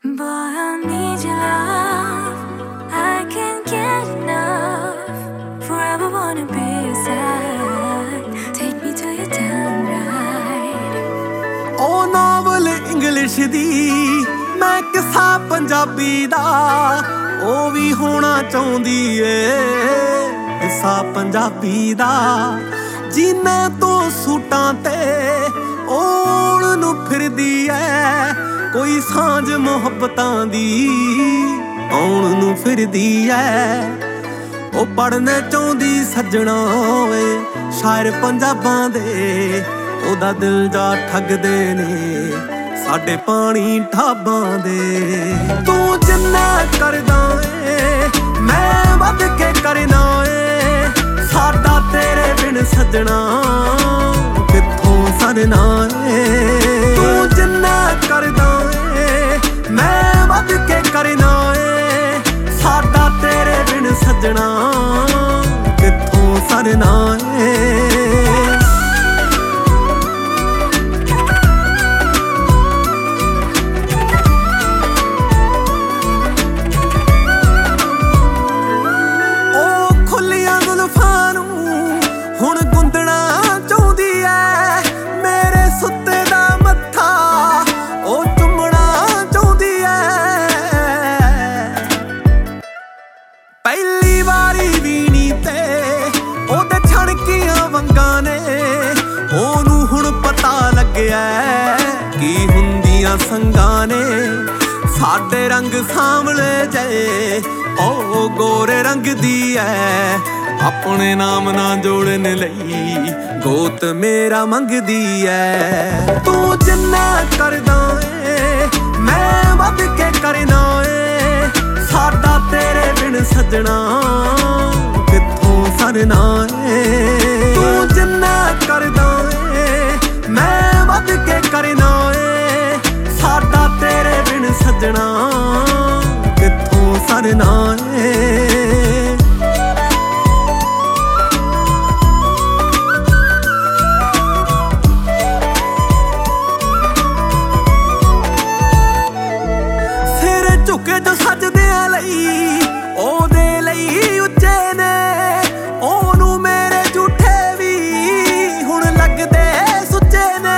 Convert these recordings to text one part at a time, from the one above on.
Boy, I need your love. I can't get enough. Forever wanna be your side. Take me to your town ride. ਉਹ novel English ਦੀ ਮੈਂ ਕਿੱਸਾ ਪੰਜਾਬੀ ਦਾ ਉਹ ਵੀ ਹੋਣਾ ਚਾਹੁੰਦੀ ਏ ਕਿੱਸਾ ਪੰਜਾਬੀ ਦਾ ਜਿਨ੍ਹਾਂ ਤੋਂ ਸੂਟਾਂ ਤੇ ओण ਨੂੰ ਫਿਰਦੀ ਐ ਕੋਈ ਸਾਂਝ ਮੁਹੱਬਤਾਂ ਦੀ ਆਉਣ ਨੂੰ ਫਿਰਦੀ ਐ ਉਹ ਪੜ੍ਹਨੇ ਚਾਹੁੰਦੀ ਸੱਜਣਾ ਓਏ ਸ਼ਾਇਰ ਪੰਜਾਬਾਂ ਦੇ ਉਹਦਾ ਦਿਲ ਜਾ ਠੱਗਦੇ ਨੇ ਸਾਡੇ ਪਾਣੀ ਢਾਬਾਂ ਦੇ ਤੂੰ ਜਿੰਨਾ ਕਰਦਾ ਏ ਮੈਂ ਵੱਧ ਕੇ ਕਰਨਾ ਏ ਸਾਡਾ ਤੇਰੇ ਬਿਨ ਸੱਜਣਾ ਕਿੱਥੋਂ ਸਰਨਾ ਏ ਤੂੰ ਜਿੰਨਾ ਕਰਦਾ ਏ ਮੈਂ ਵੱਧ ਕੇ ਕਰਨਾ ਏ ਸਾਡਾ ਤੇਰੇ ਬਿਨ ਸੱਜਣਾ ਕਿੱਥੋਂ ਸਰਨਾ ਏ ਹੁਣ ਗੁੰਦਣਾ ਚਾਹੁੰਦੀ ਐ ਮੇਰੇ ਸੁੱਤੇ ਦਾ ਮੱਥਾ ਉਹ ਚੁੰਮਣਾ ਚਾਹੁੰਦੀ ਐ ਪਹਿਲੀ ਵਾਰੀ ਵੀਣੀ ਤੇ ਉਹਦੇ ਛਣਕੀਆਂ ਵੰਗਾਂ ਨੇ ਉਹਨੂੰ ਹੁਣ ਪਤਾ ਲੱਗਿਆ ਕੀ ਹੁੰਦੀਆਂ ਸੰਗਾਂ ਨੇ ਸਾਡੇ ਰੰਗ ਸਾਂਵਲੇ ਜੇ ਉਹ ਗੋਰੇ ਰੰਗ ਦੀ ਐ ਆਪਣੇ ਨਾਮ ਨਾ ਜੋੜਨ ਲਈ ਗੋਤ ਮੇਰਾ ਮੰਗਦੀ ਐ ਤੂੰ ਜਿੰਨਾ ਕਰਦਾ ਏ ਮੈਂ ਵੱਧ ਕੇ ਕਰਨਾ ਏ ਸਾਡਾ ਤੇਰੇ ਬਿਨ ਸੱਜਣਾ ਕਿੱਥੋਂ ਸਰਨਾ ਏ ਤੂੰ ਜਿੰਨਾ ਕਰਦਾ ਏ ਮੈਂ ਵੱਧ ਕੇ ਕਰਨਾ ਏ ਸਾਡਾ ਤੇਰੇ ਬਿਨ ਸੱਜਣਾ ਕਿੱਥੋਂ ਸਰਨਾ ਏ ਝੁਕੇ ਜੋ ਸੱਜਦਿਆਂ ਲਈ ਉਹਦੇ ਲਈ ਉੱਚੇ ਨੇ ਉਹਨੂੰ ਮੇਰੇ ਝੂਠੇ ਵੀ ਹੁਣ ਲੱਗਦੇ ਸੁੱਚੇ ਨੇ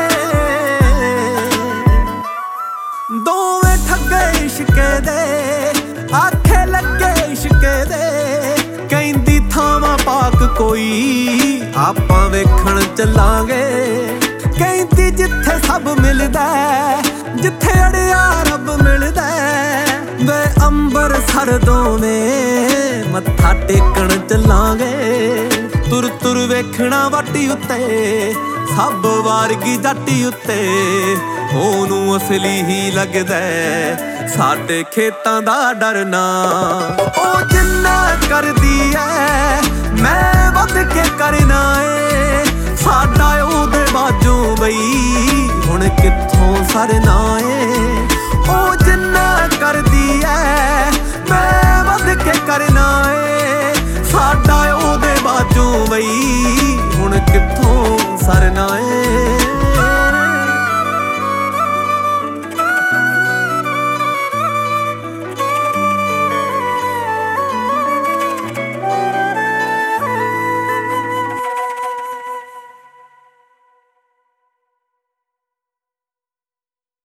ਦੋਵੇਂ ਠੱਗੇ ਇਸ਼ਕੇ ਦੇ ਆਖੇ ਲੱਗੇ ਇਸ਼ਕੇ ਦੇ ਕਹਿੰਦੀ ਥਾਵਾਂ ਪਾਕ ਕੋਈ ਆਪਾਂ ਵੇਖਣ ਚੱਲਾਂਗੇ ਕਹਿੰਦੀ ਜਿੱਥੇ ਸਭ ਮਿਲਦਾ ਜਿੱਥੇ ਅੜਿਆ ਰੱਬ ਮਿਲਦਾ ਵੇ ਅੰਬਰਸਰ ਦੋਵੇਂ ਮੱਥਾ ਟੇਕਣ ਚੱਲਾਂਗੇ ਤੁਰ ਤੁਰ ਵੇਖਣਾ ਵਾਟੀ ਉੱਤੇ ਸਭ ਵਾਰਗੀ ਜਾਟੀ ਉੱਤੇ ਉਹਨੂੰ ਅਸਲੀ ਹੀ ਲੱਗਦਾ ਸਾਡੇ ਖੇਤਾਂ ਦਾ ਡਰਨਾ ਉਹ ਜਿੰਨਾ ਕਰਦੀ ਐ ਮੈਂ ਵੱਧ ਕੇ ਕਰਨਾ ਏ ਸਾਡਾ ਉਹਦੇ ਬਾਝੋਂ ਬਈ ਹੁਣ ਕਿੱਥੋਂ ਸਰਨਾ